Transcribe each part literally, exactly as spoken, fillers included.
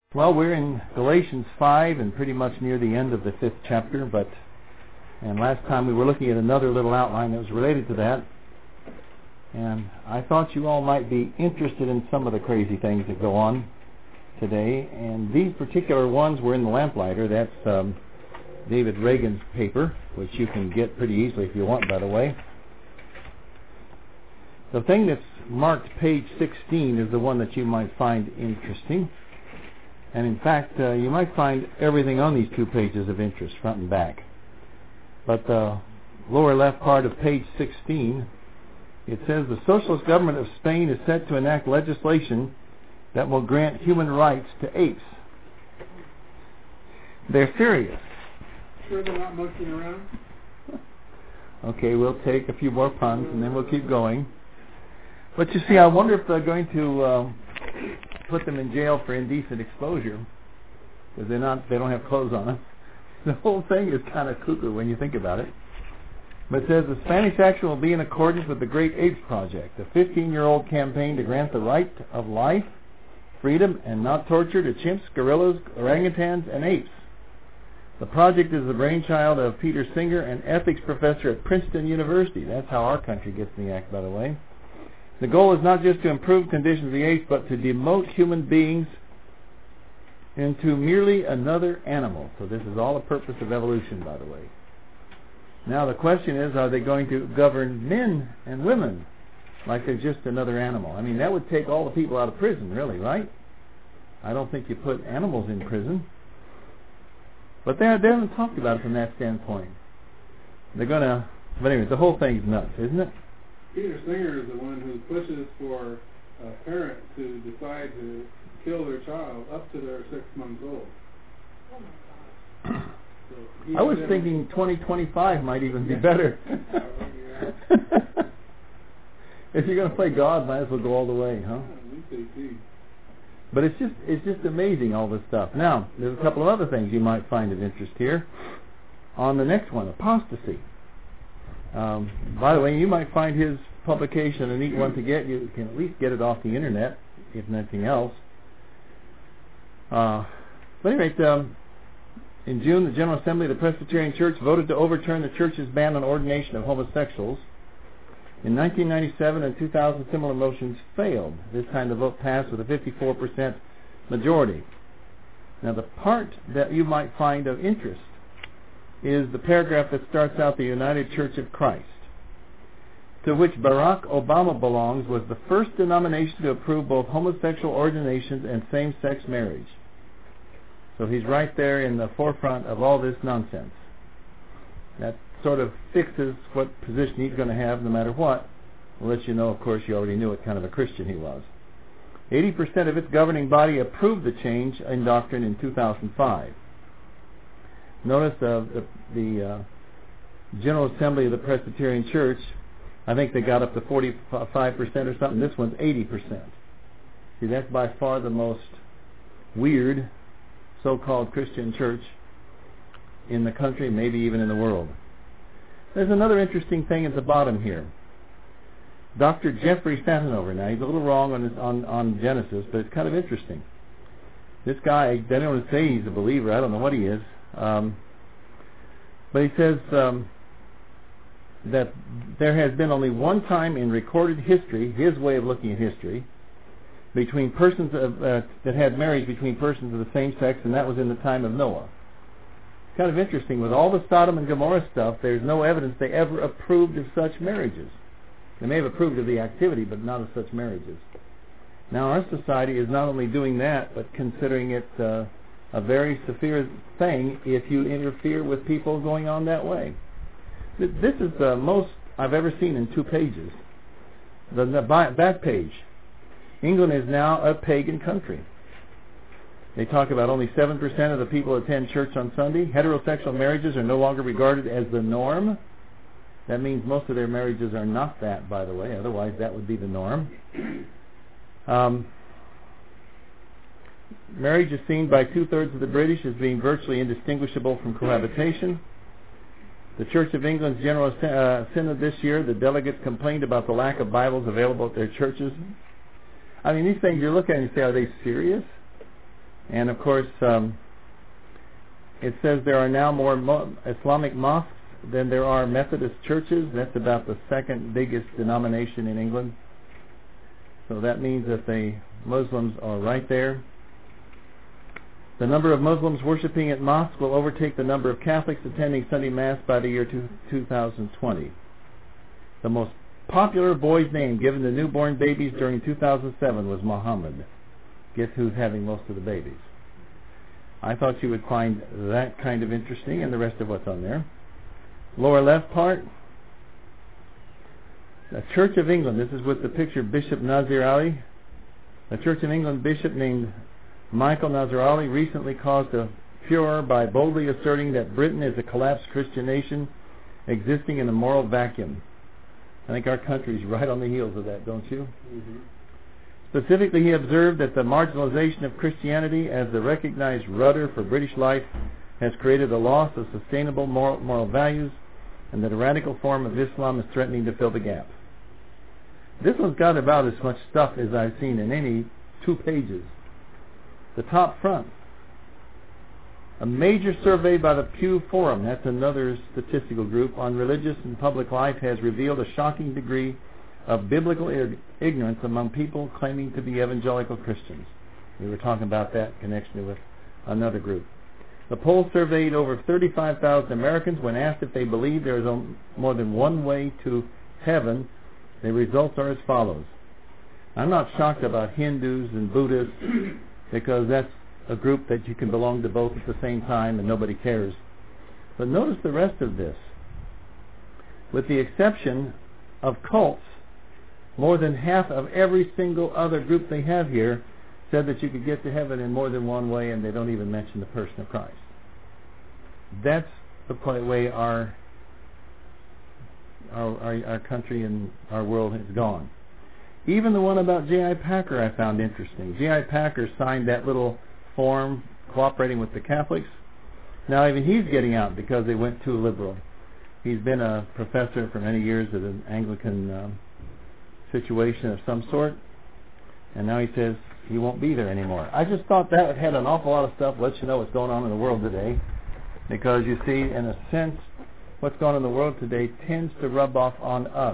Well, we're in Galatians five and pretty much near the end of the fifth chapter, but and last time we were looking at another little outline that was related to that, and I thought you all might be interested in some of the crazy things that go on today, and these particular ones were in the Lamplighter. That's um, David Reagan's paper, which you can get pretty easily if you want, by the way. The thing that's marked page sixteen is the one that you might find interesting. And in fact, uh, you might find everything on these two pages of interest, front and back. But the lower left part of page sixteen, it says the socialist government of Spain is set to enact legislation that will grant human rights to apes. They're serious. Sure they're not monkeying around? Okay, we'll take a few more puns and then we'll keep going. But you see, I wonder if they're going to uh, put them in jail for indecent exposure, because they're not, they don't have clothes on them. The whole thing is kind of cuckoo when you think about it. But it says the Spanish action will be in accordance with the Great Apes Project, a fifteen-year-old campaign to grant the right of life, freedom, and not torture to chimps, gorillas, orangutans, and apes. The project is the brainchild of Peter Singer, an ethics professor at Princeton University. That's how our country gets in the act, by the way. The goal is not just to improve conditions of the apes, but to demote human beings into merely another animal. So this is all a purpose of evolution, by the way. Now the question is, are they going to govern men and women like they're just another animal? I mean, that would take all the people out of prison, really, right? I don't think you put animals in prison. But they, they haven't talked about it from that standpoint. They're going to... But anyway, the whole thing's nuts, isn't it? Peter Singer is the one who pushes for a parent to decide to kill their child up to their six months old. Oh my God. So I was thinking twenty twenty-five might even be better. If you're going to play God, might as well go all the way, huh? But it's just it's just amazing, all this stuff. Now, there's a couple of other things you might find of interest here. On the next one, apostasy. Um, by the way, you might find his publication a neat one to get. You can at least get it off the internet, if nothing else. Uh, but anyway, um, in June, the General Assembly of the Presbyterian Church voted to overturn the church's ban on ordination of homosexuals. In nineteen ninety-seven and two thousand, similar motions failed. This time the vote passed with a fifty-four percent majority. Now, the part that you might find of interest is the paragraph that starts out the United Church of Christ, to which Barack Obama belongs, was the first denomination to approve both homosexual ordinations and same-sex marriage. So he's right there in the forefront of all this nonsense. That sort of fixes what position he's going to have no matter what. I'll let you know, of course, you already knew what kind of a Christian he was. eighty percent of its governing body approved the change in doctrine in two thousand five. Notice uh, the, the uh, General Assembly of the Presbyterian Church, I think they got up to forty-five percent or something. This one's eighty percent. See, that's by far the most weird so-called Christian church in the country, maybe even in the world. There's another interesting thing at the bottom here. Doctor Jeffrey Satinover. Now, he's a little wrong on, this, on, on Genesis, but it's kind of interesting. This guy, they don't want to say he's a believer. I don't know what he is. Um, but he says um, that there has been only one time in recorded history, his way of looking at history, between persons of, uh, that had marriage between persons of the same sex, and that was in the time of Noah. It's kind of interesting. With all the Sodom and Gomorrah stuff, there's no evidence they ever approved of such marriages. They may have approved of the activity, but not of such marriages. Now, our society is not only doing that, but considering it uh, a very severe thing if you interfere with people going on that way. This is the most I've ever seen in two pages. The, the back page. England is now a pagan country. They talk about only seven percent of the people attend church on Sunday. Heterosexual marriages are no longer regarded as the norm. That means most of their marriages are not that, by the way. Otherwise, that would be the norm. Um, Marriage is seen by two-thirds of the British as being virtually indistinguishable from cohabitation. The Church of England's General uh, Synod this year, the delegates complained about the lack of Bibles available at their churches. I mean, these things you look at and you say, are they serious? And of course, um, it says there are now more mo- Islamic mosques than there are Methodist churches. That's about the second biggest denomination in England. So that means that the Muslims are right there. The number of Muslims worshiping at mosques will overtake the number of Catholics attending Sunday Mass by the year two thousand twenty. The most popular boy's name given to newborn babies during two thousand seven was Muhammad. Guess who's having most of the babies? I thought you would find that kind of interesting, and the rest of what's on there. Lower left part, the Church of England. This is with the picture of Bishop Nazir Ali. The Church of England bishop named Michael Nazir Ali recently caused a furor by boldly asserting that Britain is a collapsed Christian nation existing in a moral vacuum. I think our country's right on the heels of that, don't you? Mm-hmm. Specifically, he observed that the marginalization of Christianity as the recognized rudder for British life has created a loss of sustainable moral, moral values, and that a radical form of Islam is threatening to fill the gap. This one's got about as much stuff as I've seen in any two pages. The top front. A major survey by the Pew Forum, that's another statistical group, on religious and public life has revealed a shocking degree of biblical ignorance among people claiming to be evangelical Christians. We were talking about that in connection with another group. The poll surveyed over thirty-five thousand Americans. When asked if they believe there is a, more than one way to heaven, the results are as follows. I'm not shocked about Hindus and Buddhists because that's a group that you can belong to both at the same time and nobody cares. But notice the rest of this. With the exception of cults, more than half of every single other group they have here said that you could get to heaven in more than one way, and they don't even mention the person of Christ. That's the way our our, our, our country and our world has gone. Even the one about J I Packer I found interesting. J I Packer signed that little form cooperating with the Catholics. Now even he's getting out because they went too liberal. He's been a professor for many years at an Anglican um, situation of some sort, and now he says he won't be there anymore. I just thought that had an awful lot of stuff, lets you know what's going on in the world today, because you see, in a sense, what's going on in the world today tends to rub off on us,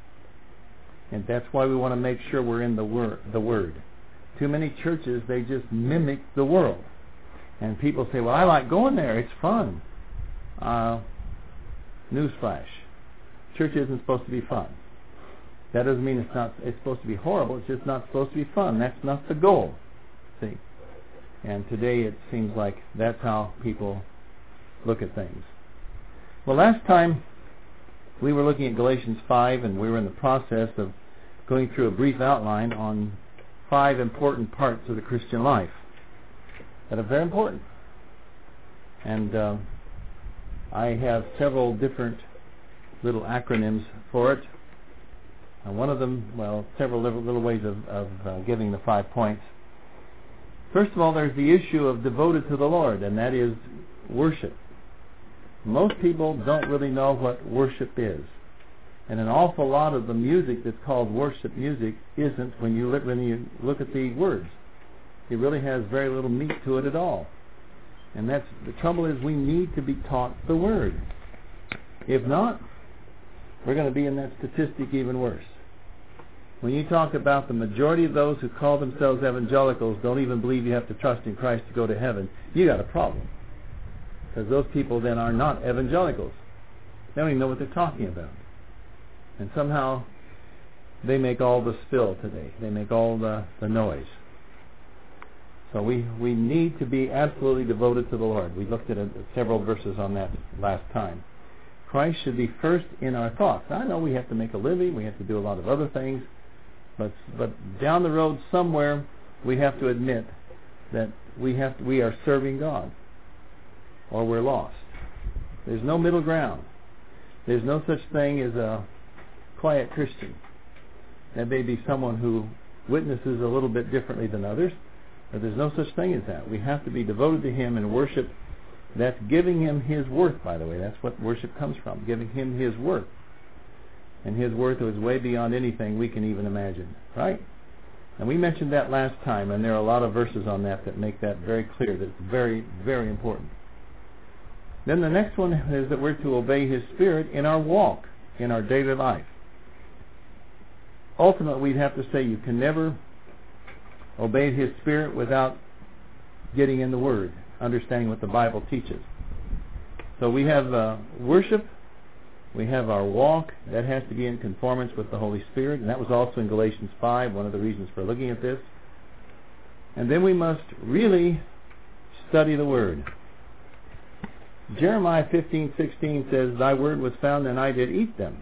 and that's why we want to make sure we're in the word. The word. Too many churches, they just mimic the world, and people say, "Well, I like going there; it's fun." Uh, newsflash: church isn't supposed to be fun. That doesn't mean it's not. It's supposed to be horrible. It's just not supposed to be fun. That's not the goal. See, and today it seems like that's how people look at things. Well, last time we were looking at Galatians five, and we were in the process of going through a brief outline on five important parts of the Christian life that are very important. And uh, I have several different little acronyms for it. Uh, one of them, well, several little, little ways of, of uh, giving the five points. First of all, there's the issue of devoted to the Lord, and that is worship. Most people don't really know what worship is. And an awful lot of the music that's called worship music isn't when you, when you look at the words. It really has very little meat to it at all. And that's the trouble is we need to be taught the Word. If not, we're going to be in that statistic even worse. When you talk about the majority of those who call themselves evangelicals don't even believe you have to trust in Christ to go to heaven, you got a problem. Because those people then are not evangelicals. They don't even know what they're talking about. And somehow they make all the spill today. They make all the, the noise. So we, we need to be absolutely devoted to the Lord. We looked at a, several verses on that last time. Christ should be first in our thoughts. I know we have to make a living, we have to do a lot of other things, but but down the road somewhere we have to admit that we have to, we are serving God, or we're lost. There's no middle ground. There's no such thing as a quiet Christian. That may be someone who witnesses a little bit differently than others, but there's no such thing as that. We have to be devoted to Him and worship. That's giving Him His worth, by the way. That's what worship comes from, giving Him His worth. And His worth is way beyond anything we can even imagine, right? And we mentioned that last time, and there are a lot of verses on that that make that very clear, that it's very, very important. Then the next one is that we're to obey His Spirit in our walk, in our daily life. Ultimately, we'd have to say you can never obey His Spirit without getting in the Word, understanding what the Bible teaches. So we have uh, worship, we have our walk, that has to be in conformance with the Holy Spirit, and that was also in Galatians five, one of the reasons for looking at this. And then we must really study the Word. Jeremiah fifteen sixteen says, "Thy word was found, and I did eat them."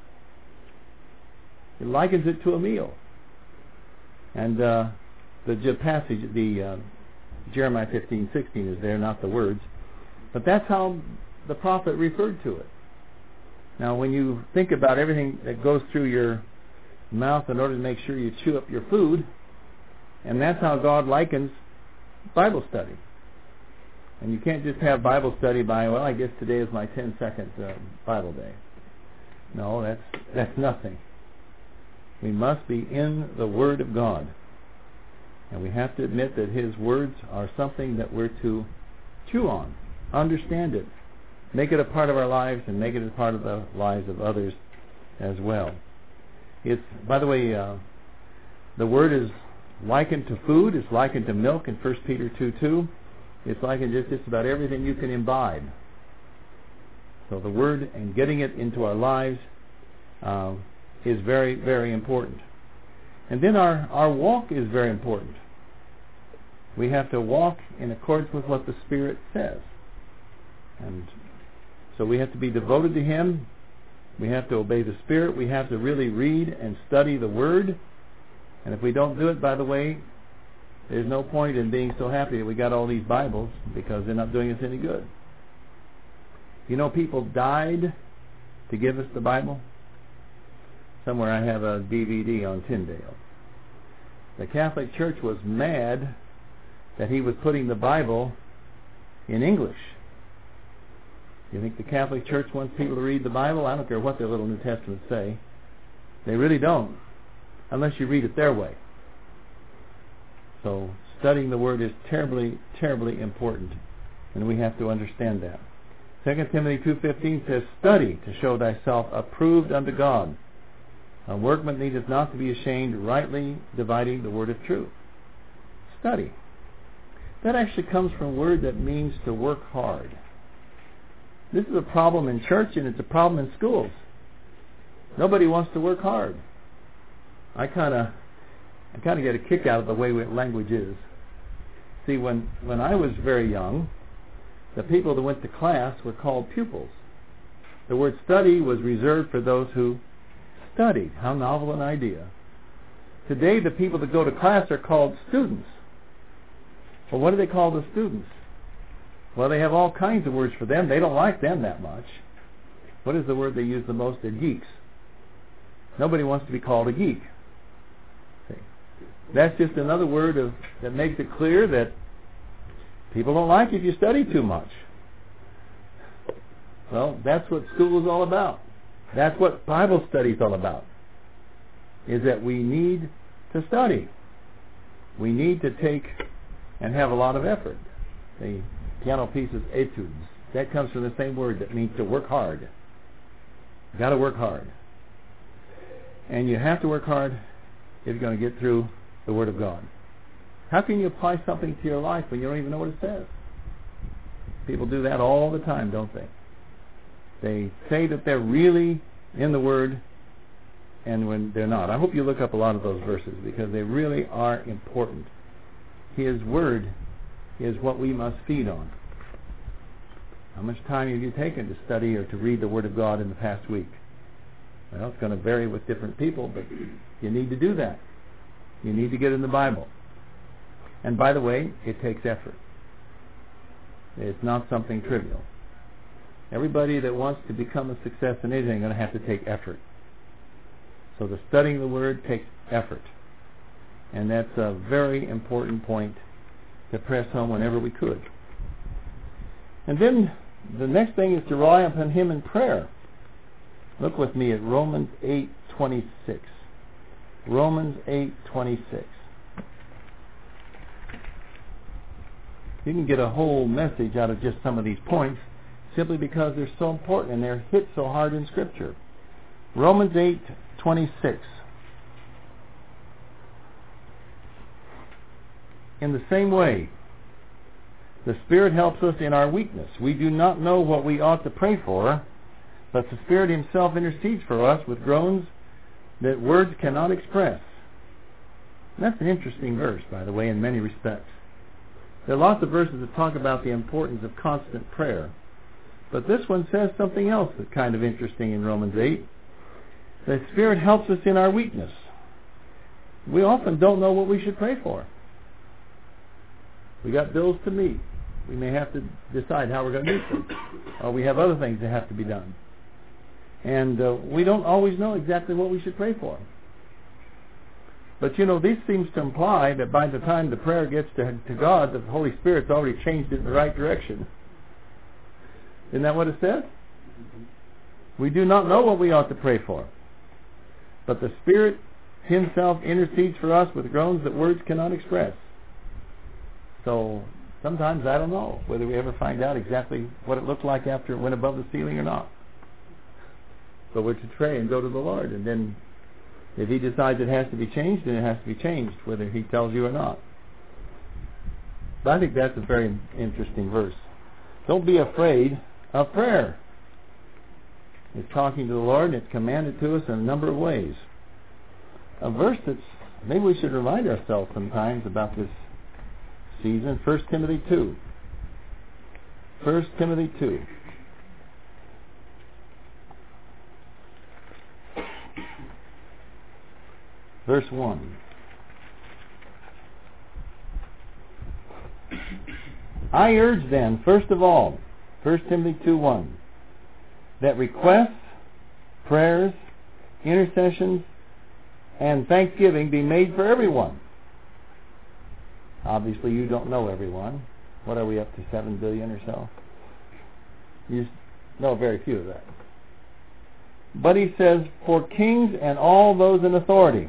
It likens it to a meal. And uh, the passage, the uh, Jeremiah fifteen sixteen is there, not the words. But that's how the prophet referred to it. Now, when you think about everything that goes through your mouth in order to make sure you chew up your food, and that's how God likens Bible study. And you can't just have Bible study by, well, I guess today is my ten-second uh, Bible day. No, that's that's nothing. We must be in the Word of God. And we have to admit that His words are something that we're to chew on, understand it, make it a part of our lives, and make it a part of the lives of others as well. It's, by the way, uh, the Word is likened to food. It's likened to milk in First Peter two two. It's likened to just, just about everything you can imbibe. So the Word and getting it into our lives uh, is very, very important. And then our, our walk is very important. We have to walk in accordance with what the Spirit says. And so we have to be devoted to Him. We have to obey the Spirit. We have to really read and study the Word. And if we don't do it, by the way, there's no point in being so happy that we got all these Bibles, because they're not doing us any good. You know, people died to give us the Bible. Somewhere I have a D V D on Tyndale. The Catholic Church was mad that he was putting the Bible in English. You think the Catholic Church wants people to read the Bible? I don't care what their little New Testament say. They really don't, unless you read it their way. So studying the Word is terribly, terribly important, and we have to understand that. Second Timothy two fifteen says, "Study to show thyself approved unto God. A workman needeth not to be ashamed, rightly dividing the word of truth." Study. That actually comes from a word that means to work hard. This is a problem in church, and it's a problem in schools. Nobody wants to work hard. I kind of I kind of get a kick out of the way language is. See, when, when I was very young, the people that went to class were called pupils. The word study was reserved for those who studied. How novel an idea. Today, the people that go to class are called students. Well, what do they call the students? Well, they have all kinds of words for them. They don't like them that much. What is the word they use the most? They're geeks. Nobody wants to be called a geek. See? That's just another word of, that makes it clear that people don't like if you study too much. Well, that's what school is all about. That's what Bible study is all about, is that we need to study. We need to take and have a lot of effort. The piano piece is etudes. That comes from the same word that means to work hard. You've got to work hard. And you have to work hard if you're going to get through the Word of God. How can you apply something to your life when you don't even know what it says? People do that all the time, don't they? They say that they're really in the Word, and when they're not. I hope you look up a lot of those verses, because they really are important. His Word is what we must feed on. How much time have you taken to study or to read the Word of God in the past week? Well, it's going to vary with different people, but you need to do that. You need to get in the Bible. And by the way, it takes effort. It's not something trivial. Everybody that wants to become a success in anything is going to have to take effort. So the studying the Word takes effort. And that's a very important point to press home whenever we could. And then the next thing is to rely upon Him in prayer. Look with me at Romans eight twenty-six. Romans eight twenty-six. You can get a whole message out of just some of these points simply because they're so important and they're hit so hard in Scripture. Romans eight twenty-six. In the same way, the Spirit helps us in our weakness. We do not know what we ought to pray for, but the Spirit Himself intercedes for us with groans that words cannot express. And that's an interesting verse, by the way, in many respects. There are lots of verses that talk about the importance of constant prayer. But this one says something else that's kind of interesting in Romans eight. The Spirit helps us in our weakness. We often don't know what we should pray for. We got bills to meet. We may have to decide how we're going to meet them. Or we have other things that have to be done. And uh, we don't always know exactly what we should pray for. But you know, this seems to imply that by the time the prayer gets to, to God, the Holy Spirit's already changed it in the right direction. Isn't that what it says? We do not know what we ought to pray for, but the Spirit Himself intercedes for us with groans that words cannot express. So sometimes I don't know whether we ever find out exactly what it looked like after it went above the ceiling or not. But we're to pray and go to the Lord, and then if He decides it has to be changed, then it has to be changed, whether He tells you or not. But I think that's a very interesting verse. Don't be afraid of prayer. It's talking to the Lord, and it's commanded to us in a number of ways. A verse that's, maybe we should remind ourselves sometimes about this season, First Timothy two. First Timothy two. Verse one. I urge then, first of all, First Timothy two one, that requests, prayers, intercessions, and thanksgiving be made for everyone. Obviously, you don't know everyone. What are we up to, seven billion or so? You know very few of that. But he says, for kings and all those in authority.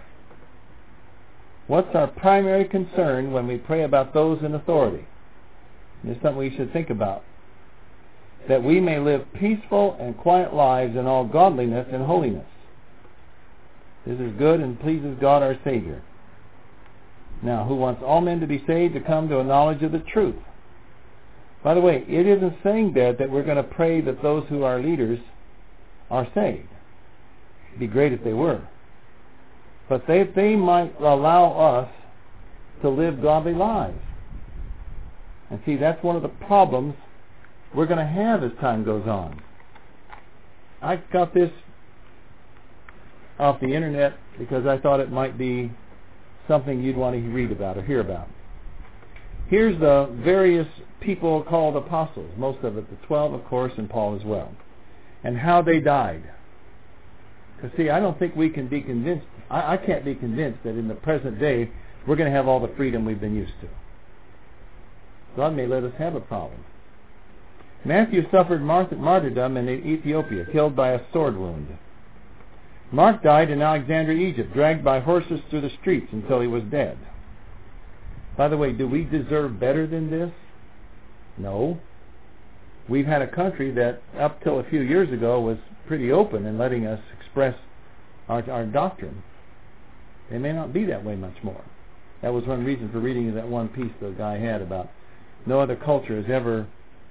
What's our primary concern when we pray about those in authority? It's something we should think about. That we may live peaceful and quiet lives in all godliness and holiness. This is good and pleases God our Savior. Now, who wants all men to be saved, to come to a knowledge of the truth. By the way, it isn't saying there that we're going to pray that those who are leaders are saved. It'd be great if they were. But they, they might allow us to live godly lives. And see, that's one of the problems we're going to have as time goes on. I got this off the internet because I thought it might be something you'd want to read about or hear about. Here's the various people called apostles, most of it, the twelve, of course, and Paul as well, and how they died. Because, see, I don't think we can be convinced, I, I can't be convinced that in the present day we're going to have all the freedom we've been used to. God may let us have a problem. Matthew suffered martyrdom in Ethiopia, killed by a sword wound. Mark died in Alexandria, Egypt, dragged by horses through the streets until he was dead. By the way, do we deserve better than this? No. We've had a country that, up till a few years ago, was pretty open in letting us express our, our doctrine. They may not be that way much more. That was one reason for reading that one piece the guy had about no other culture has ever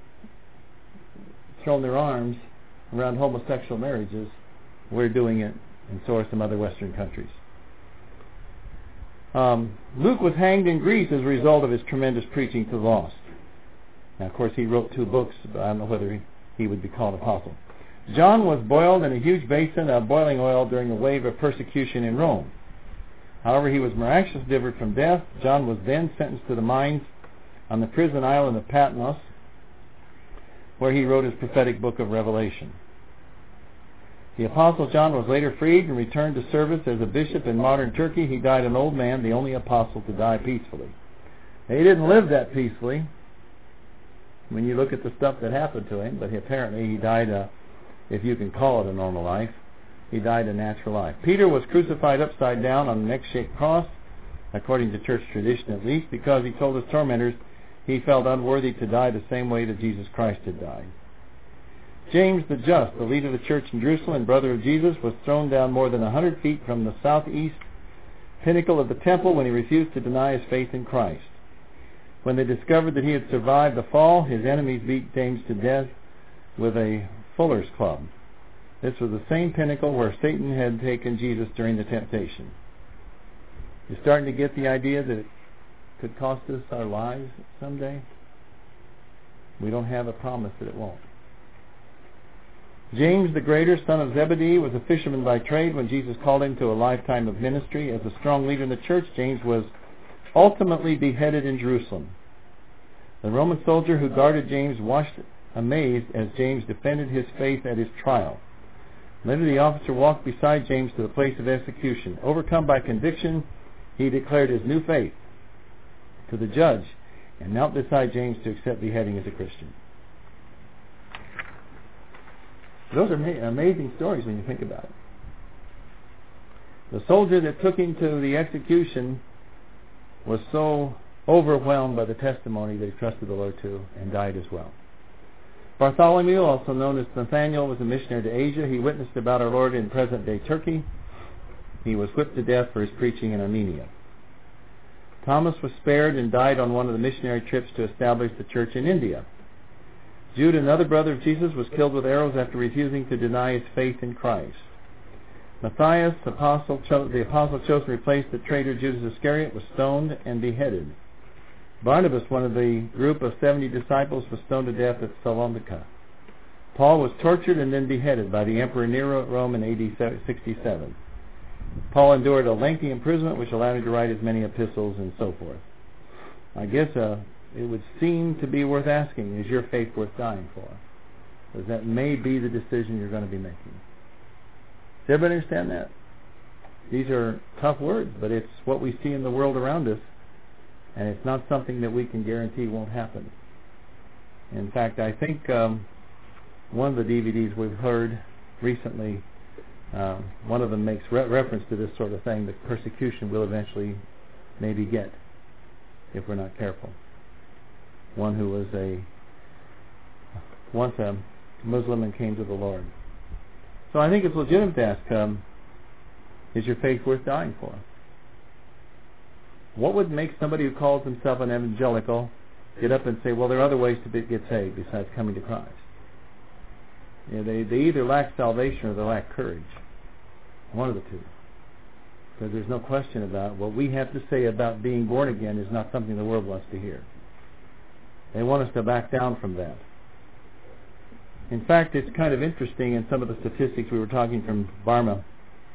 thrown their arms around homosexual marriages. We're doing it, and so are some other Western countries. Um, Luke was hanged in Greece as a result of his tremendous preaching to the lost. Now, of course, he wrote two books, but I don't know whether he, he would be called apostle. John was boiled in a huge basin of boiling oil during a wave of persecution in Rome. However, he was miraculously delivered from death. John was then sentenced to the mines on the prison island of Patmos, where he wrote his prophetic book of Revelation. The Apostle John was later freed and returned to service as a bishop in modern Turkey. He died an old man, the only apostle to die peacefully. He didn't live that peacefully when you look at the stuff that happened to him, but he, apparently he died, a, if you can call it a normal life, he died a natural life. Peter was crucified upside down on an X-shaped cross, according to church tradition at least, because he told his tormentors he felt unworthy to die the same way that Jesus Christ had died. James the Just, the leader of the church in Jerusalem and brother of Jesus, was thrown down more than a hundred feet from the southeast pinnacle of the temple when he refused to deny his faith in Christ. When they discovered that he had survived the fall, his enemies beat James to death with a fuller's club. This was the same pinnacle where Satan had taken Jesus during the temptation. You're starting to get the idea that it could cost us our lives someday? We don't have a promise that it won't. James the Greater, son of Zebedee, was a fisherman by trade when Jesus called him to a lifetime of ministry. As a strong leader in the church, James was ultimately beheaded in Jerusalem. The Roman soldier who guarded James watched amazed as James defended his faith at his trial. Later the officer walked beside James to the place of execution. Overcome by conviction, he declared his new faith to the judge and knelt beside James to accept beheading as a Christian. Those are ma- amazing stories when you think about it. The soldier that took him to the execution was so overwhelmed by the testimony that he trusted the Lord to and died as well. Bartholomew, also known as Nathaniel, was a missionary to Asia. He witnessed about our Lord in present-day Turkey. He was whipped to death for his preaching in Armenia. Thomas was spared and died on one of the missionary trips to establish the church in India. Jude, another brother of Jesus, was killed with arrows after refusing to deny his faith in Christ. Matthias, apostle, cho- the apostle chosen to replace the traitor Judas Iscariot, was stoned and beheaded. Barnabas, one of the group of seventy disciples, was stoned to death at Salonika. Paul was tortured and then beheaded by the Emperor Nero at Rome in A D sixty-seven. Paul endured a lengthy imprisonment which allowed him to write as many epistles and so forth. I guess uh, it would seem to be worth asking, is your faith worth dying for? Because that may be the decision you're going to be making. Does everybody understand that? These are tough words, but it's what we see in the world around us, and it's not something that we can guarantee won't happen. In fact, I think um, one of the D V Ds we've heard recently, uh, one of them makes re- reference to this sort of thing, that persecution will eventually maybe get if we're not careful. One who was a once a Muslim and came to the Lord. So I think it's legitimate to ask, um, is your faith worth dying for? What would make somebody who calls himself an evangelical get up and say, well, there are other ways to be, get saved besides coming to Christ? You know, they, they either lack salvation or they lack courage. One of the two. Because there's no question about what we have to say about being born again is not something the world wants to hear. They want us to back down from that. In fact, it's kind of interesting in some of the statistics we were talking from Barma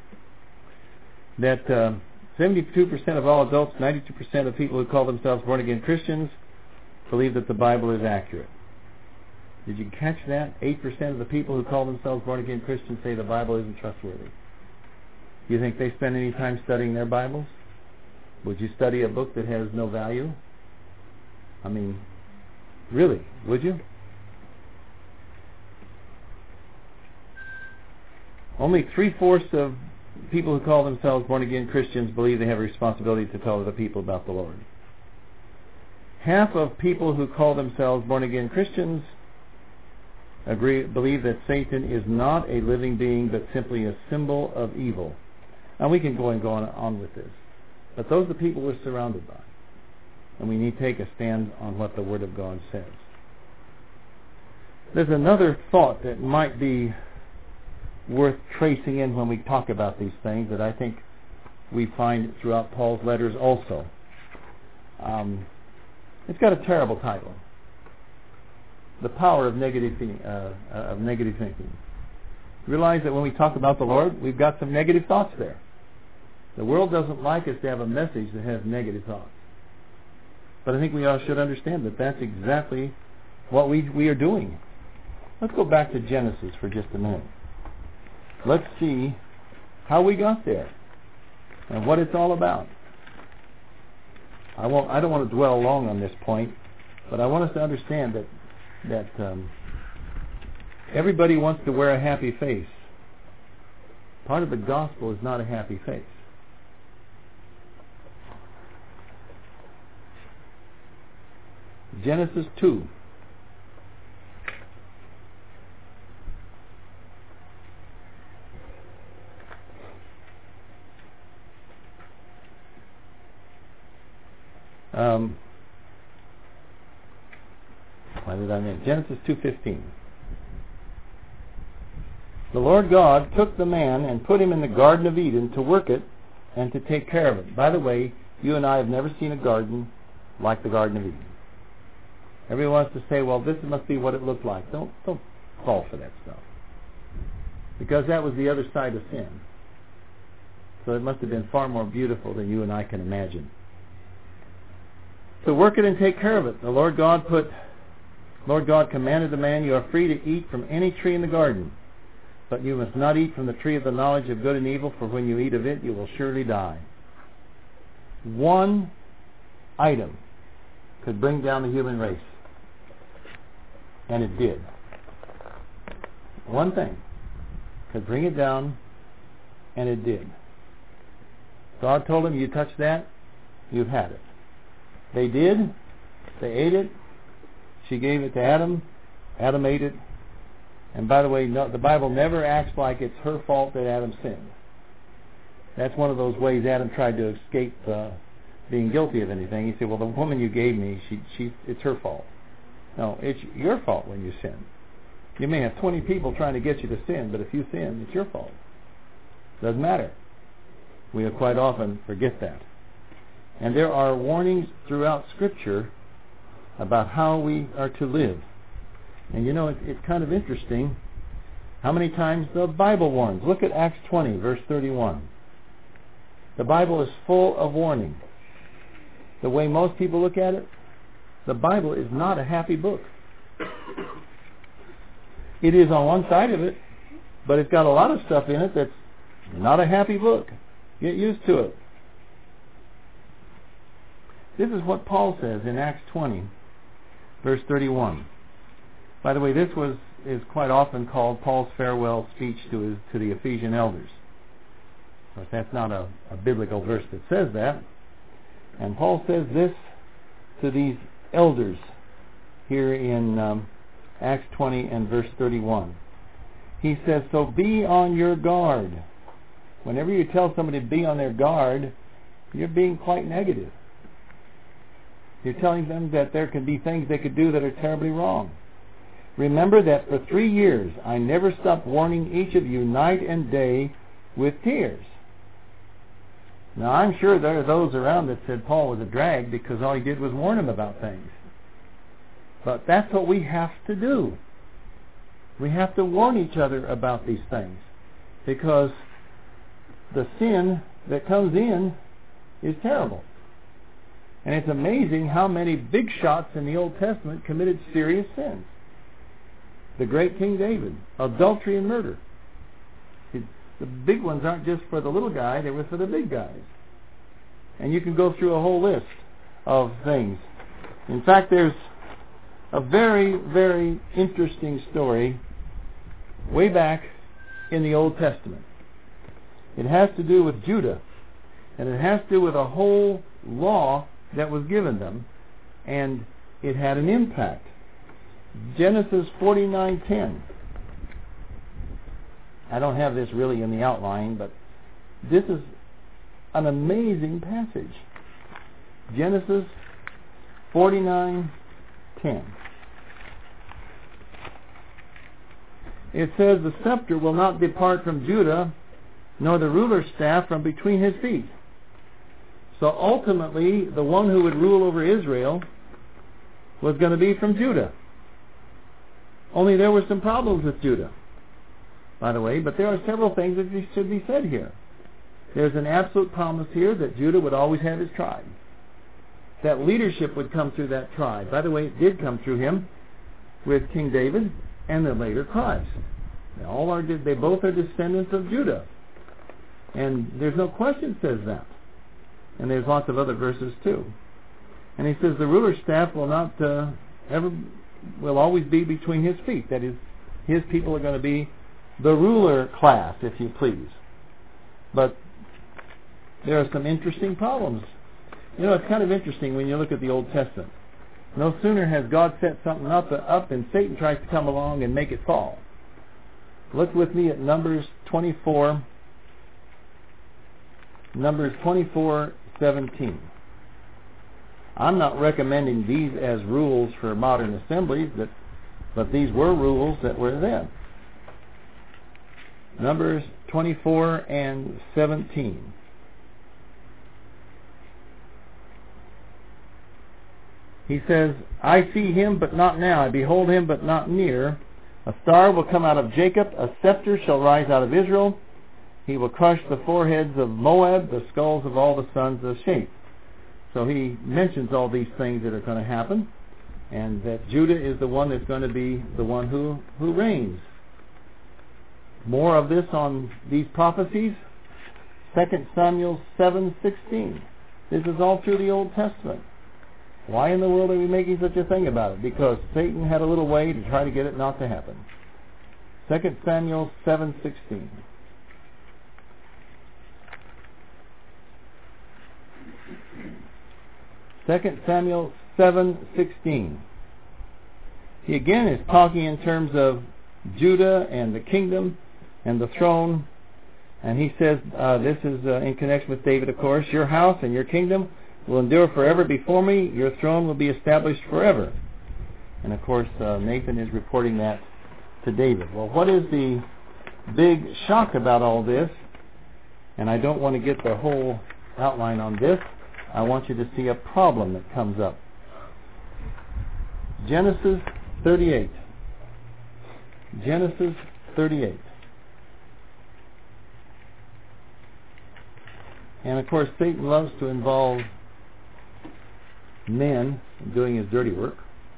that uh, seventy-two percent of all adults, ninety-two percent of people who call themselves born-again Christians believe that the Bible is accurate. Did you catch that? eight percent of the people who call themselves born-again Christians say the Bible isn't trustworthy. Do you think they spend any time studying their Bibles? Would you study a book that has no value? I mean, really, would you? Only three-fourths of people who call themselves born-again Christians believe they have a responsibility to tell other people about the Lord. Half of people who call themselves born-again Christians agree, believe that Satan is not a living being, but simply a symbol of evil. Now we can go and go on, on with this. But those are the people we're surrounded by. And we need to take a stand on what the Word of God says. There's another thought that might be worth tracing in when we talk about these things that I think we find throughout Paul's letters also. Um, it's got a terrible title. The Power of Negative, uh, of negative Thinking. Realize that when we talk about the Lord, we've got some negative thoughts there. The world doesn't like us to have a message that has negative thoughts. But I think we all should understand that that's exactly what we, we are doing. Let's go back to Genesis for just a minute. Let's see how we got there and what it's all about. I won't. I don't want to dwell long on this point, but I want us to understand that that um, everybody wants to wear a happy face. Part of the gospel is not a happy face. Genesis two. Um, why did I make Genesis two fifteen? The Lord God took the man and put him in the Garden of Eden to work it and to take care of it. By the way, you and I have never seen a garden like the Garden of Eden. Everyone wants to say, well, this must be what it looked like. Don't, don't fall for that stuff. Because that was the other side of sin. So it must have been far more beautiful than you and I can imagine. To work it and take care of it. The Lord God put, Lord God commanded the man, you are free to eat from any tree in the garden, but you must not eat from the tree of the knowledge of good and evil, for when you eat of it, you will surely die. One item could bring down the human race. And it did. One thing could bring it down, and it did. God told him, you touch that, you've had it. They did. They ate it. She gave it to Adam. Adam ate it. And by the way, no, the Bible never acts like it's her fault that Adam sinned. That's one of those ways Adam tried to escape uh, being guilty of anything. He said, well, the woman you gave me, she, she, it's her fault. No, it's your fault when you sin. You may have twenty people trying to get you to sin, but if you sin, it's your fault. Doesn't matter. We quite often forget that. And there are warnings throughout Scripture about how we are to live. And you know, it, it's kind of interesting how many times the Bible warns. Look at Acts twenty, verse thirty-one. The Bible is full of warning. The way most people look at it, the Bible is not a happy book. It is on one side of it, but it's got a lot of stuff in it that's not a happy book. Get used to it. This is what Paul says in Acts twenty, verse thirty-one. By the way, this was is quite often called Paul's farewell speech to his, to the Ephesian elders. Of course, that's not a, a biblical verse that says that. And Paul says this to these elders here in um, Acts twenty and verse thirty-one. He says, so be on your guard. Whenever you tell somebody to be on their guard, you're being quite negative. You're telling them that there can be things they could do that are terribly wrong. Remember that for three years I never stopped warning each of you night and day with tears. Now I'm sure there are those around that said Paul was a drag because all he did was warn them about things. But that's what we have to do. We have to warn each other about these things because the sin that comes in is terrible. And it's amazing how many big shots in the Old Testament committed serious sins. The great King David, adultery and murder. It, the big ones aren't just for the little guy, they were for the big guys. And you can go through a whole list of things. In fact, there's a very, very interesting story way back in the Old Testament. It has to do with Judah, and it has to do with a whole law that was given them, and it had an impact. Genesis forty-nine ten. I don't have this really in the outline, but this is an amazing passage. Genesis forty-nine ten. It says, the scepter will not depart from Judah, nor the ruler's staff from between his feet. So ultimately, the one who would rule over Israel was going to be from Judah. Only there were some problems with Judah, by the way, but there are several things that should be said here. There's an absolute promise here that Judah would always have his tribe. That leadership would come through that tribe. By the way, it did come through him with King David and then later Christ. They all are, they both are descendants of Judah. And there's no question it says that. And there's lots of other verses too. And he says the ruler's staff will not uh, ever, will always be between his feet. That is, his people are going to be the ruler class, if you please. But there are some interesting problems. You know, it's kind of interesting when you look at the Old Testament. No sooner has God set something up, up than Satan tries to come along and make it fall. Look with me at Numbers twenty-four, Numbers twenty-four seventeen. I'm not recommending these as rules for modern assemblies, but, but these were rules that were then. Numbers twenty-four and seventeen. He says, I see him, but not now. I behold him, but not near. A star will come out of Jacob. A scepter shall rise out of Israel. He will crush the foreheads of Moab, the skulls of all the sons of Sheth. So he mentions all these things that are going to happen, and that Judah is the one that's going to be the one who, who reigns. More of this on these prophecies. Second Samuel seven sixteen. This is all through the Old Testament. Why in the world are we making such a thing about it? Because Satan had a little way to try to get it not to happen. Second Samuel seven sixteen. Second Samuel seven sixteen. He again is talking in terms of Judah and the kingdom and the throne. And he says, uh, this is uh, in connection with David, of course, your house and your kingdom will endure forever before me. Your throne will be established forever. And of course, uh, Nathan is reporting that to David. Well, what is the big shock about all this? And I don't want to get the whole outline on this. I want you to see a problem that comes up. Genesis thirty-eight. Genesis thirty-eight. And of course, Satan loves to involve men doing his dirty work.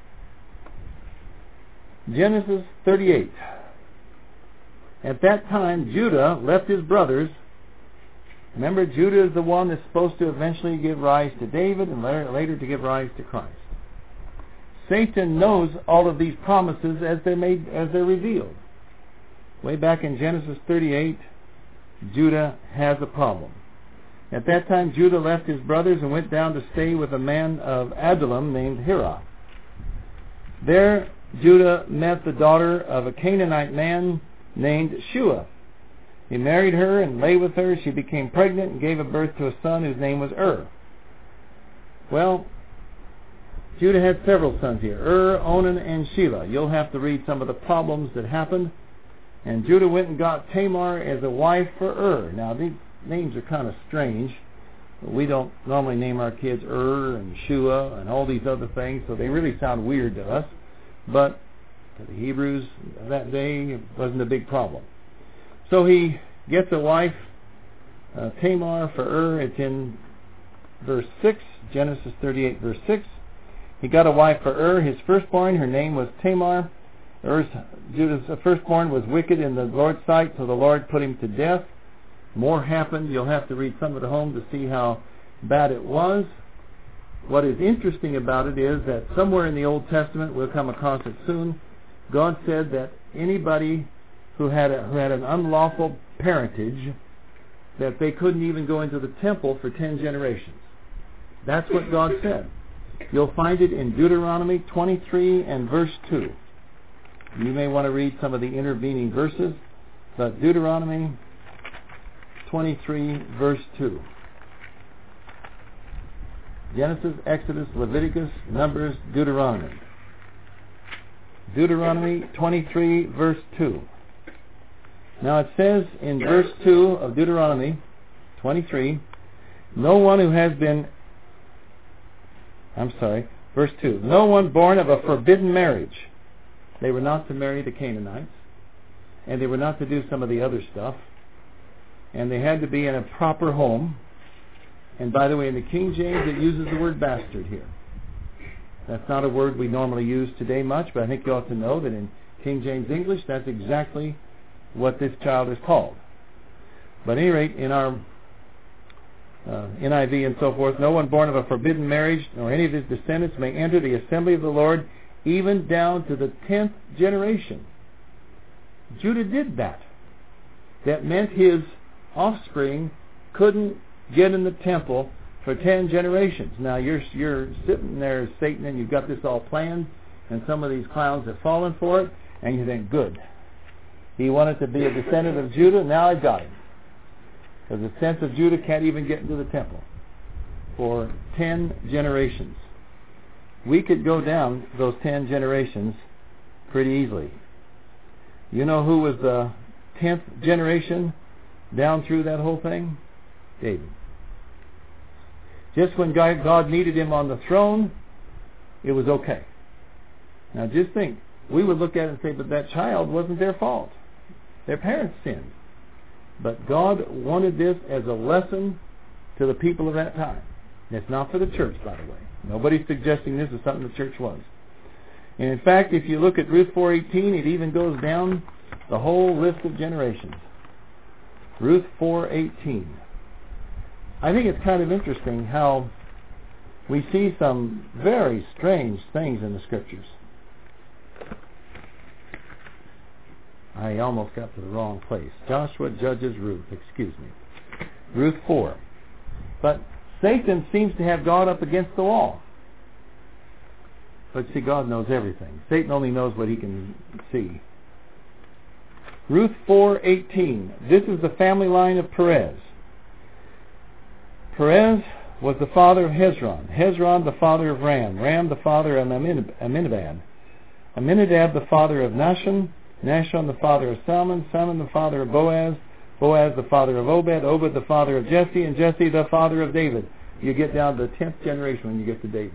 Genesis thirty-eight. At that time, Judah left his brothers. Remember, Judah is the one that's supposed to eventually give rise to David and later to give rise to Christ. Satan knows all of these promises as they're made, as they're revealed. Way back in Genesis thirty-eight, Judah has a problem. At that time, Judah left his brothers and went down to stay with a man of Adullam named Hirah. There, Judah met the daughter of a Canaanite man named Shua. He married her and lay with her. She became pregnant and gave a birth to a son whose name was Ur. Well, Judah had several sons here, Ur, Onan, and Shelah. You'll have to read some of the problems that happened. And Judah went and got Tamar as a wife for Ur. Now, these names are kind of strange. We don't normally name our kids Ur and Shua and all these other things, so they really sound weird to us. But to the Hebrews of that day, it wasn't a big problem. So he gets a wife, uh, Tamar, for Ur. It's in verse six, Genesis thirty-eight, verse six. He got a wife for Ur, his firstborn. Her name was Tamar. Ur's, Judah's firstborn was wicked in the Lord's sight, so the Lord put him to death. More happened. You'll have to read some of it home to see how bad it was. What is interesting about it is that somewhere in the Old Testament, we'll come across it soon, God said that anybody who had a, who had an unlawful parentage, that they couldn't even go into the temple for ten generations. That's what God said. You'll find it in Deuteronomy twenty-three and verse two. You may want to read some of the intervening verses, but Deuteronomy twenty-three, verse two. Genesis, Exodus, Leviticus, Numbers, Deuteronomy. Deuteronomy twenty-three, verse two. Now it says in verse two of Deuteronomy twenty-three, no one who has been, I'm sorry, verse two, no one born of a forbidden marriage. They were not to marry the Canaanites, and they were not to do some of the other stuff. And they had to be in a proper home. And by the way, in the King James, it uses the word bastard here. That's not a word we normally use today much, but I think you ought to know that in King James English, that's exactly what this child is called. But at any rate, in our uh, N I V and so forth, no one born of a forbidden marriage, nor any of his descendants, may enter the assembly of the Lord, even down to the tenth generation. Judah did that. That meant his offspring couldn't get in the temple for ten generations. Now you're you're sitting there as Satan and you've got this all planned, and some of these clowns have fallen for it, and you think, good. He wanted to be a descendant of Judah, now I've got him. Because the descendants of Judah can't even get into the temple for ten generations. We could go down those ten generations pretty easily. You know who was the tenth generation down through that whole thing? David. Just when God needed him on the throne, it was okay. Now just think, we would look at it and say, but that child wasn't their fault. Their parents sinned. But God wanted this as a lesson to the people of that time. And it's not for the church, by the way. Nobody's suggesting this is something the church was. And in fact, if you look at Ruth four eighteen, it even goes down the whole list of generations. Ruth four eighteen. I think it's kind of interesting how we see some very strange things in the Scriptures. I almost got to the wrong place. Joshua, Judges, Ruth. Excuse me. Ruth four. But Satan seems to have God up against the wall. But see, God knows everything. Satan only knows what he can see. Ruth four eighteen. This is the family line of Perez. Perez was the father of Hezron. Hezron the father of Ram. Ram the father of Aminadab. Aminadab the father of Nahshon. Nahshon the father of Salmon. Salmon the father of Boaz. Boaz the father of Obed. Obed the father of Jesse. And Jesse the father of David. You get down to the tenth generation when you get to David.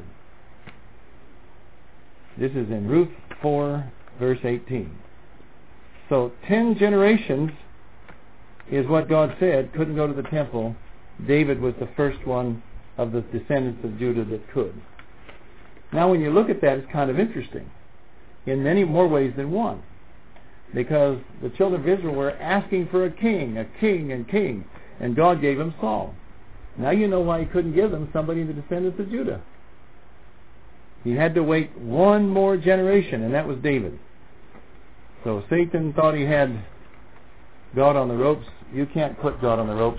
This is in Ruth four, verse eighteen. So ten generations is what God said couldn't go to the temple. David was the first one of the descendants of Judah that could. Now when you look at that, it's kind of interesting in many more ways than one. Because the children of Israel were asking for a king, a king and king, and God gave them Saul. Now you know why he couldn't give them somebody in the descendants of Judah. He had to wait one more generation, and that was David. So Satan thought he had God on the ropes. You can't put God on the ropes,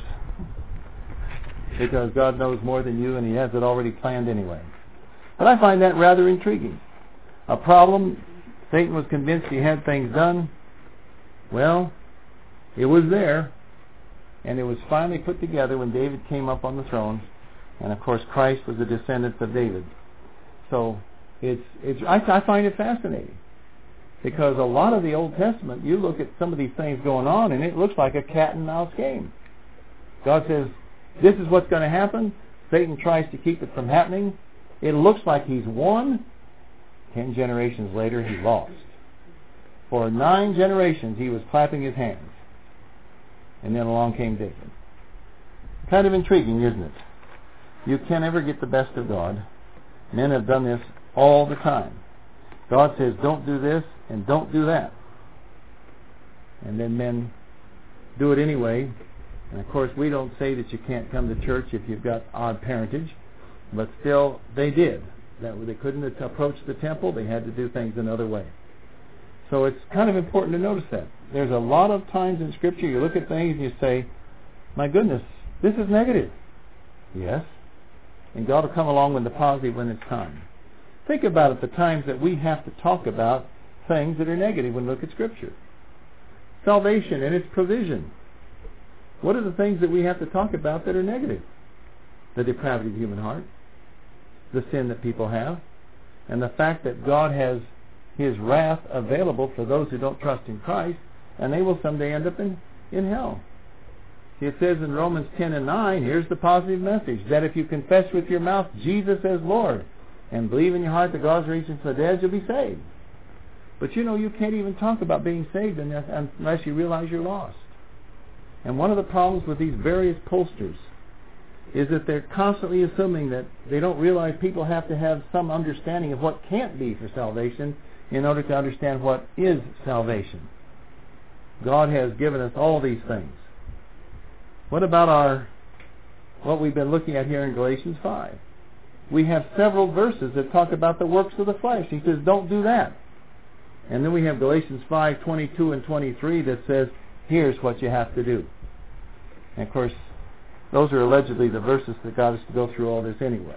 because God knows more than you, and he has it already planned anyway. But I find that rather intriguing. A problem, Satan was convinced he had things done. Well, it was there, and it was finally put together when David came up on the throne, and of course Christ was a descendant of David. So it's, it's I, I find it fascinating, because a lot of the Old Testament, you look at some of these things going on, and it looks like a cat and mouse game. God says, this is what's going to happen. Satan tries to keep it from happening. It looks like he's won. Ten generations later, he lost. For nine generations, he was clapping his hands. And then along came David. Kind of intriguing, isn't it? You can't ever get the best of God. Men have done this all the time. God says, don't do this and don't do that. And then men do it anyway. And of course, we don't say that you can't come to church if you've got odd parentage. But still, they did. That they couldn't approach the temple. They had to do things another way. So it's kind of important to notice that. There's a lot of times in Scripture you look at things and you say, my goodness, this is negative. Yes. And God will come along with the positive when it's time. Think about it, the times that we have to talk about things that are negative when we look at Scripture. Salvation and its provision. What are the things that we have to talk about that are negative? The depravity of the human heart, the sin that people have, and the fact that God has his wrath available for those who don't trust in Christ, and they will someday end up in, in hell. It says in Romans ten and nine, here's the positive message, that if you confess with your mouth Jesus as Lord, and believe in your heart that God's raised him from the dead, you'll be saved. But you know, you can't even talk about being saved unless you realize you're lost. And one of the problems with these various pollsters is that they're constantly assuming that they don't realize people have to have some understanding of what can't be for salvation in order to understand what is salvation. God has given us all these things. What about our what we've been looking at here in Galatians five? We have several verses that talk about the works of the flesh. He says, don't do that. And then we have Galatians five, twenty-two and twenty-three that says, here's what you have to do. And of course, Those are allegedly the verses that got us to go through all this anyway.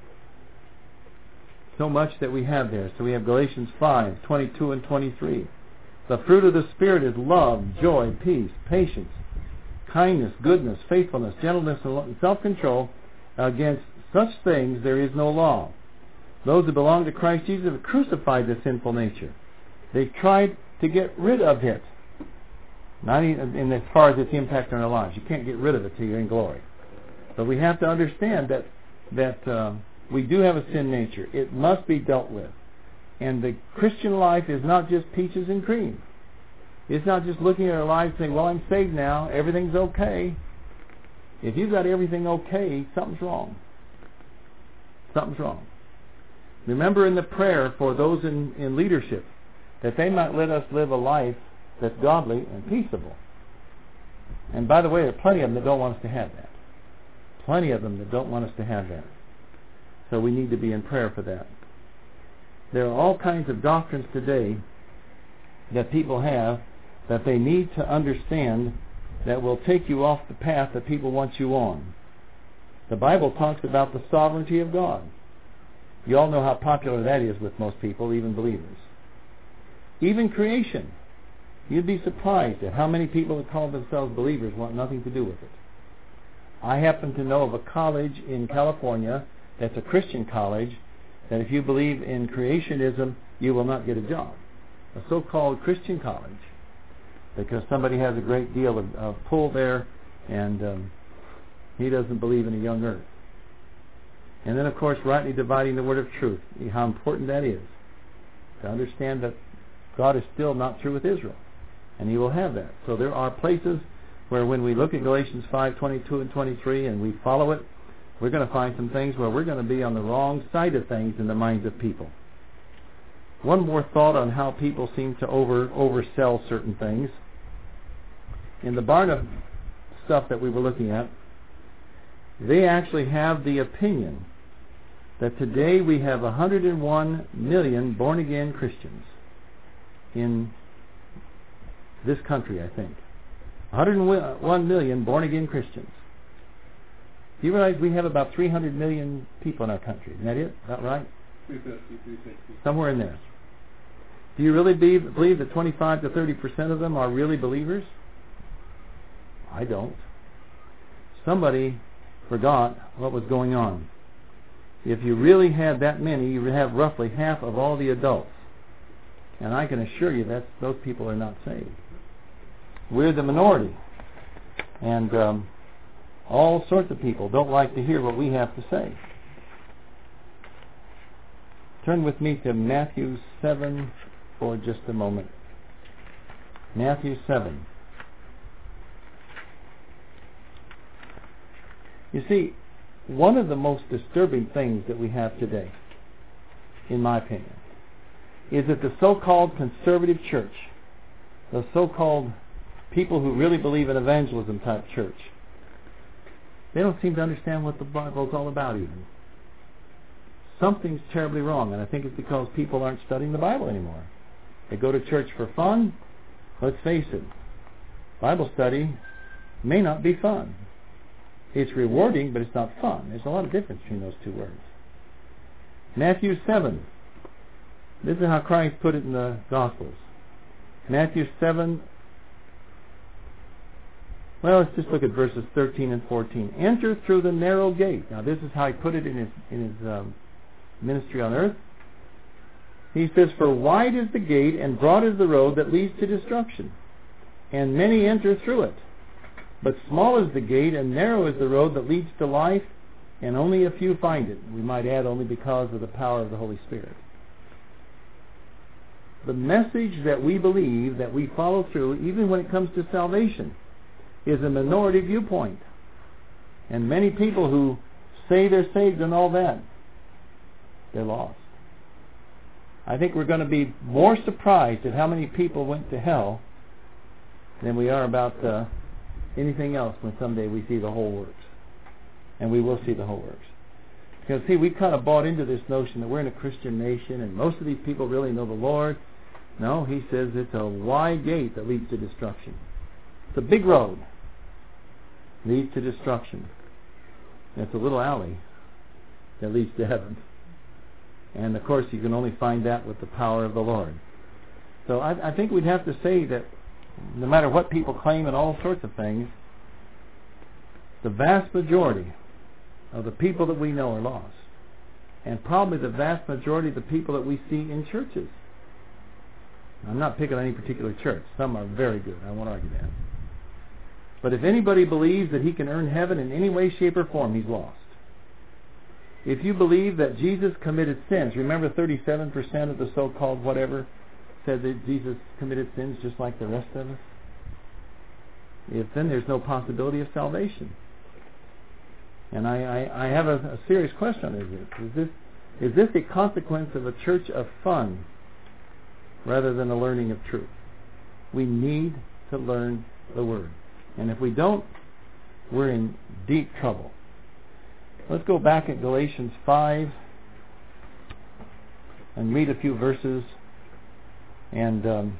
So much that we have there. So we have Galatians five, twenty-two and twenty-three. The fruit of the Spirit is love, joy, peace, patience, kindness, goodness, faithfulness, gentleness, and self-control. Against such things there is no law. Those who belong to Christ Jesus have crucified the sinful nature. They've tried to get rid of it. Not even in as far as its impact on our lives. You can't get rid of it till you're in glory. But we have to understand that that uh, we do have a sin nature. It must be dealt with. And the Christian life is not just peaches and cream. It's not just looking at our lives and saying, well, I'm saved now, everything's okay. If you've got everything okay, something's wrong. Something's wrong. Remember in the prayer for those in, in leadership, that they might let us live a life that's godly and peaceable. And by the way, there are plenty of them that don't want us to have that. Plenty of them that don't want us to have that. So we need to be in prayer for that. There are all kinds of doctrines today that people have that they need to understand that will take you off the path that people want you on. The Bible talks about the sovereignty of God. You all know how popular that is with most people, even believers. Even creation. You'd be surprised at how many people that call themselves believers want nothing to do with it. I happen to know of a college in California that's a Christian college that if you believe in creationism, you will not get a job. A so-called Christian college. Because somebody has a great deal of, of pull there, and um, he doesn't believe in a young earth. And then, of course, rightly dividing the word of truth. How important that is. To understand that God is still not through with Israel. And He will have that. So there are places where when we look at Galatians five, twenty-two and twenty-three and we follow it, we're going to find some things where we're going to be on the wrong side of things in the minds of people. One more thought on how people seem to over oversell certain things. In the Barna stuff that we were looking at, they actually have the opinion that today we have one hundred one million born-again Christians in this country, I think. one hundred one million born-again Christians. Do you realize we have about three hundred million people in our country? Isn't that it? Is that right? three fifty, three sixty. Somewhere in there. Do you really believe, believe that twenty-five to thirty percent of them are really believers? I don't. Somebody forgot what was going on. If you really had that many, you would have roughly half of all the adults. And I can assure you that those people are not saved. We're the minority. And um, all sorts of people don't like to hear what we have to say. Turn with me to Matthew seven for just a moment. Matthew seven. You see, one of the most disturbing things that we have today, in my opinion, is that the so-called conservative church, the so-called people who really believe in evangelism type church, they don't seem to understand what the Bible is all about even. Something's terribly wrong, and I think it's because people aren't studying the Bible anymore. They go to church for fun. Let's face it, Bible study may not be fun. It's rewarding, but it's not fun. There's a lot of difference between those two words. Matthew seven. This is how Christ put it in the Gospels. Matthew seven. Well, let's just look at verses thirteen and fourteen. Enter through the narrow gate. Now, this is how he put it in his in his um, ministry on earth. He says, "For wide is the gate and broad is the road that leads to destruction, and many enter through it. But small is the gate and narrow is the road that leads to life, and only a few find it." We might add, only because of the power of the Holy Spirit. The message that we believe, that we follow through, even when it comes to salvation, is a minority viewpoint. And many people who say they're saved and all that, they're lost. I think we're going to be more surprised at how many people went to hell than we are about uh, anything else when someday we see the whole works. And we will see the whole works. Because, see, we kind of bought into this notion that we're in a Christian nation and most of these people really know the Lord. No, he says it's a wide gate that leads to destruction. It's a big road. Leads to destruction. It's a little alley that leads to heaven. And of course you can only find that with the power of the Lord. So I, I think we'd have to say that no matter what people claim and all sorts of things, the vast majority of the people that we know are lost. And probably the vast majority of the people that we see in churches. I'm not picking on any particular church. Some are very good. I won't argue that. But if anybody believes that he can earn heaven in any way, shape, or form, he's lost. If you believe that Jesus committed sins, remember thirty-seven percent of the so-called whatever said that Jesus committed sins just like the rest of us? If then there's no possibility of salvation. And I, I, I have a, a serious question on this. Is this is this a consequence of a church of fun rather than a learning of truth? We need to learn the Word. And if we don't, we're in deep trouble. Let's go back at Galatians five and read a few verses. And um,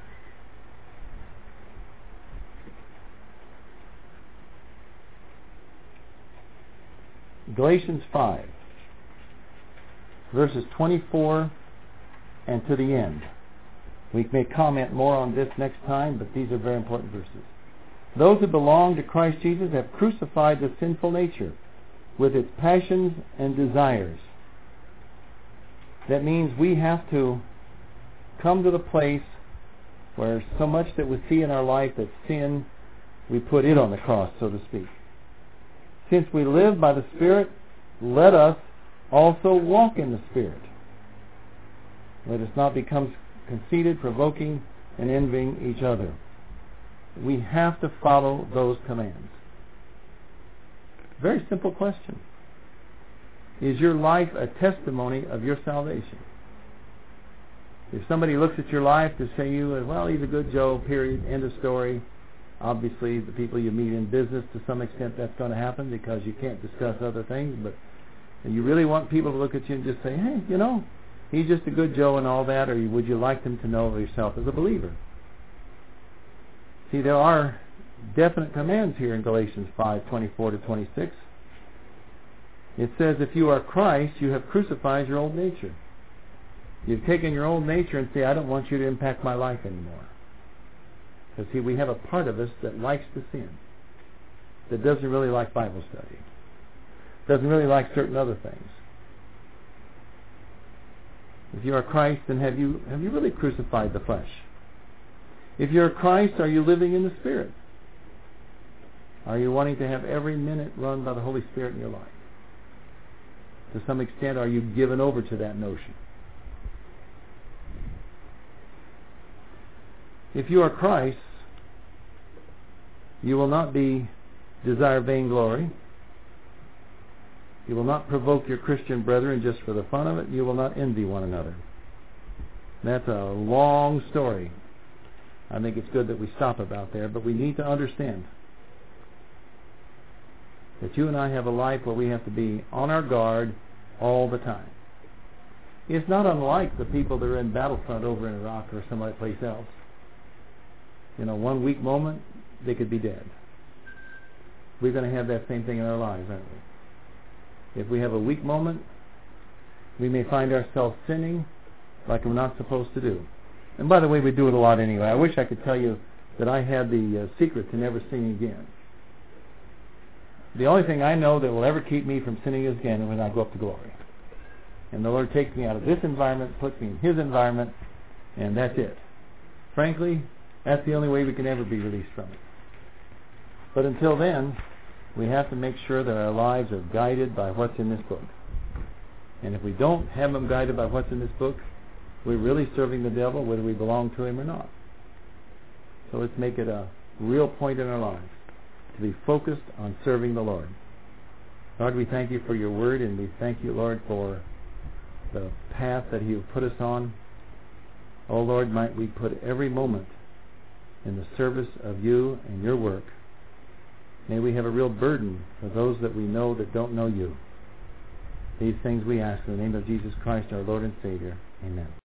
Galatians five, verses twenty-four and to the end. We may comment more on this next time, but these are very important verses. Those who belong to Christ Jesus have crucified the sinful nature with its passions and desires. That means we have to come to the place where so much that we see in our life that's sin, we put it on the cross, so to speak. Since we live by the Spirit, let us also walk in the Spirit. Let us not become conceited, provoking, and envying each other. We have to follow those commands. Very simple question. Is your life a testimony of your salvation? If somebody looks at your life to say you, well, he's a good Joe, period, end of story. Obviously, the people you meet in business, to some extent that's going to happen because you can't discuss other things. But you really want people to look at you and just say, hey, you know, he's just a good Joe and all that, or would you like them to know yourself as a believer? See, there are definite commands here in Galatians five, twenty-four to twenty-six. It says, if you are Christ, you have crucified your old nature. You've taken your old nature and say, I don't want you to impact my life anymore. Because, see, we have a part of us that likes to sin, that doesn't really like Bible study, doesn't really like certain other things. If you are Christ, then have you have you really crucified the flesh? If you're Christ, are you living in the Spirit? Are you wanting to have every minute run by the Holy Spirit in your life? To some extent, are you given over to that notion? If you are Christ, you will not be desire vainglory. You will not provoke your Christian brethren just for the fun of it. You will not envy one another. That's a long story. I think it's good that we stop about there, but we need to understand that you and I have a life where we have to be on our guard all the time. It's not unlike the people that are in battlefront over in Iraq or someplace else. You know, one weak moment, they could be dead. We're going to have that same thing in our lives, aren't we? If we have a weak moment, we may find ourselves sinning like we're not supposed to do. And by the way, we do it a lot anyway. I wish I could tell you that I had the uh, secret to never sinning again. The only thing I know that will ever keep me from sinning again is when I go up to glory. And the Lord takes me out of this environment, puts me in His environment, and that's it. Frankly, that's the only way we can ever be released from it. But until then, we have to make sure that our lives are guided by what's in this book. And if we don't have them guided by what's in this book, we're really serving the devil whether we belong to him or not. So let's make it a real point in our lives to be focused on serving the Lord. Lord, we thank you for your word, and we thank you, Lord, for the path that you've put us on. Oh, Lord, might we put every moment in the service of you and your work. May we have a real burden for those that we know that don't know you. These things we ask in the name of Jesus Christ, our Lord and Savior. Amen.